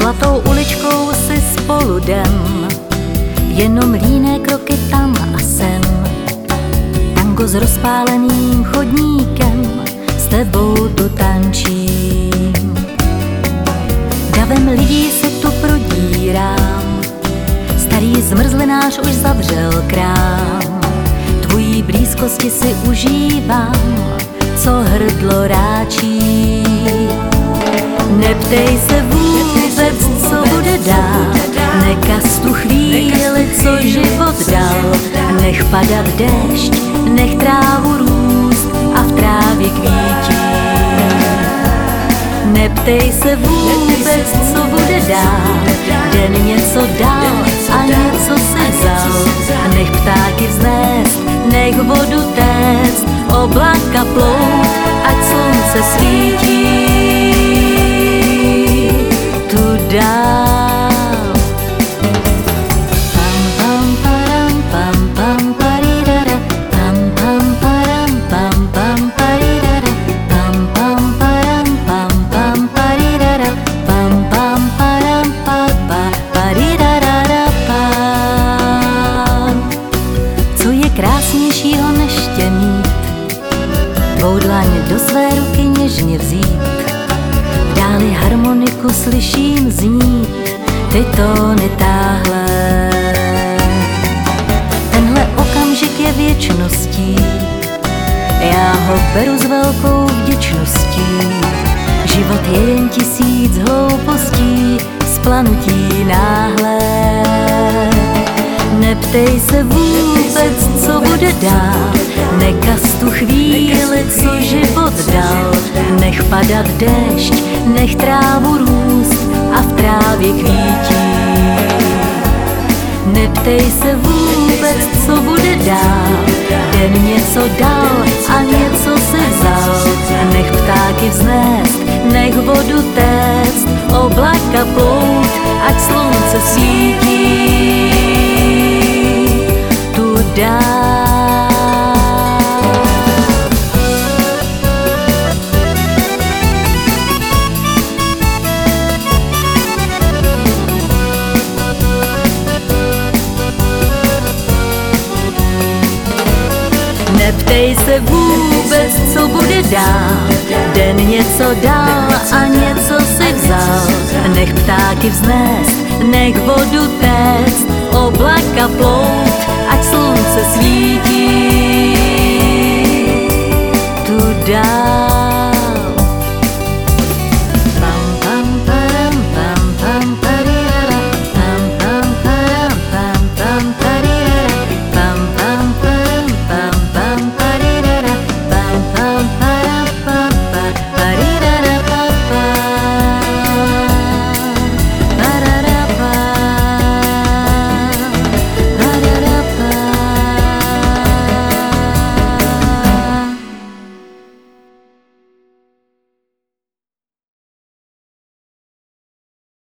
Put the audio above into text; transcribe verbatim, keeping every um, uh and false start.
Zlatou uličkou si spolu jdem, jenom líné kroky tam a sem. Tango s rozpáleným chodníkem, s tebou tu tančím. Davem lidí se tu prodírám, starý zmrzlinář už zavřel krám. Tvojí blízkosti si užívám, co hrdlo ráčí. Neptej se vůbec, co bude dál, nekaz tu chvíli, co život dal. Nech padat déšť, nech trávu růst a v trávě kvítí. Neptej se vůbec, co bude dál, den něco dal a něco si vzal. Nech ptáky vznést, nech vodu téct, oblaka plout, ať slunce svítí. Tu dál. Pam pam param pam pam paridara, pam pam param pam pam paridara, pam pam param pam pam paridara, pam pam param pa pa paridara pam. Co je krásnějšího než tě mít, tvou dlaň do své ruky něžně vzít, v dáli harmoniku slyším znít ty tóny táhle. Tenhle okamžik je věčností, já ho beru s velkou vděčností. Život je jen tisíc hloupostí, splanutí náhle. Neptej se vůbec, co bude dál, nekaz tu chvíli, co život dal. Nech padat déšť, nech trávu růst a v trávě kvítí. Neptej se vůbec, co bude dál, den něco dal a něco si vzal. Nech ptáky vznést, nech vodu téct, oblaka plout, ať slunce svítí. Tu dál. Neptej se vůbec, co bude dál, den něco dal a něco si vzal. Nech ptáky vznést, nech vodu téct, oblaka plout, ať slunce svítí. Tu dál.